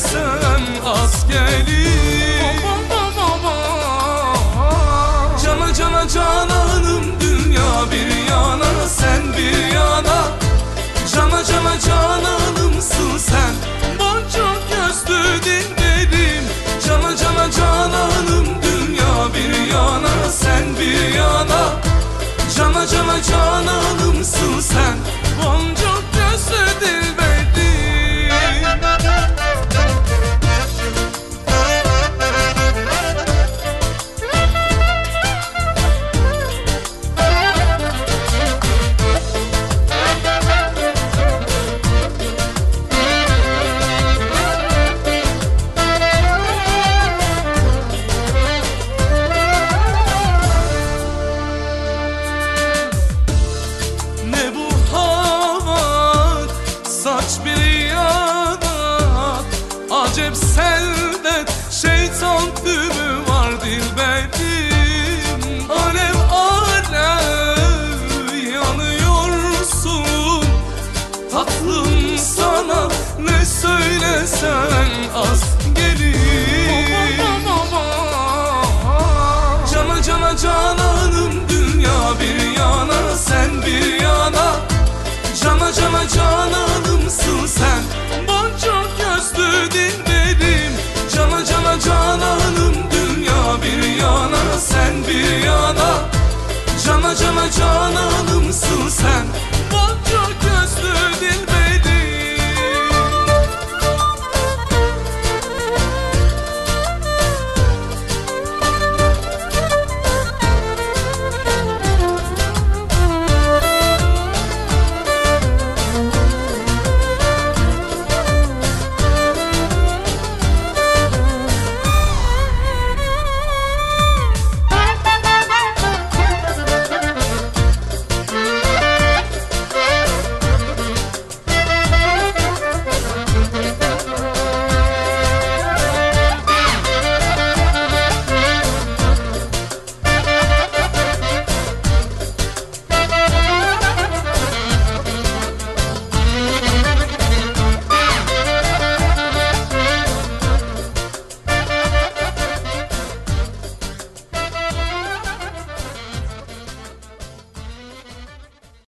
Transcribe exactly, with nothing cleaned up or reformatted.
söylesem az gelir. Cana cana cananım, dünya bir yana sen bir yana. Cana cana cananımsın sen, boncuk gözlü dilberim. Cana cana cananım, dünya bir yana sen bir yana. Cana cana cananımsın sen, boncuk gözlü dilberim. Saç bir yana, acep sende şeytan tümü var dilberim. Alev alev yanıyorsun, tatlım sana ne söylesen az gelir. Cana cana cananım, dünya bir yana sen bir yana. Cana cana cananımsın sen, boncuk gözlü dilberim. Cana cana cananım, dünya bir yana sen bir yana. Cana cana cananımsın sen,